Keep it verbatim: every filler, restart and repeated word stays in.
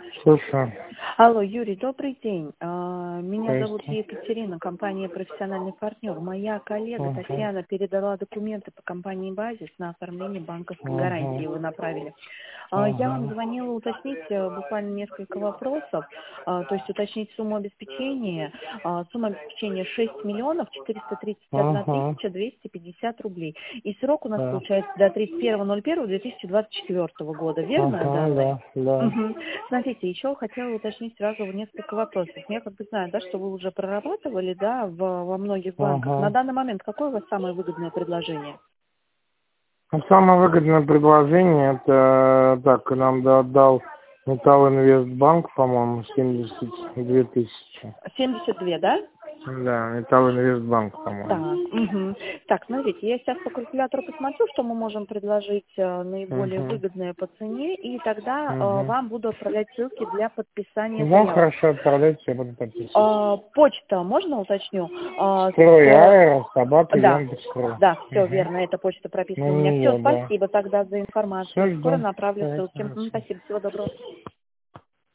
Слушаю. Алло, Юрий, добрый день. А, Меня зовут Здрасте. Екатерина, компания «Профессиональный партнер». Моя коллега Угу. Татьяна передала документы по компании «Базис» на оформление банковской гарантии. Угу. Вы направили. А, Я вам Угу. звонила уточнить э, буквально несколько вопросов, А, то есть уточнить сумму обеспечения. А, Сумма обеспечения шесть миллионов четыреста тридцать одна Угу. тысяча двести пятьдесят рублей. И срок у нас Да. получается до тридцать первого ноль первого две тысячи двадцать четвёртого года. Верно Ага, данные? да, да. Мгм. Смотрите, еще хотела уточнить сразу несколько вопросов. Я как бы знаю, да, что вы уже прорабатывали, да, в, во многих банках. На Ага. данный момент какое у вас самое выгодное предложение? Ну, самое выгодное предложение, это так, нам да- дал Металл Инвестбанк, по-моему, семьдесят две тысячи. семьдесят два, да? Да, Металл Инвестбанк, по-моему. Так, мгм. Так, смотрите, я сейчас по калькулятору посмотрю, что мы можем предложить э, наиболее Угу. выгодное по цене, и тогда э, Угу. вам буду отправлять ссылки для подписания Ну, заявок. хорошо, отправляйте, я буду подписывать. А, почта, можно уточню? А, Строй с- Аэро, собака, Да, Яндекс.ру. да, все Угу. верно, эта почта прописана На у меня. Все, нее, да. спасибо тогда за Все, информацию. Скоро жду. направлю Давайте, ссылки. до М, свидания. Спасибо, всего доброго.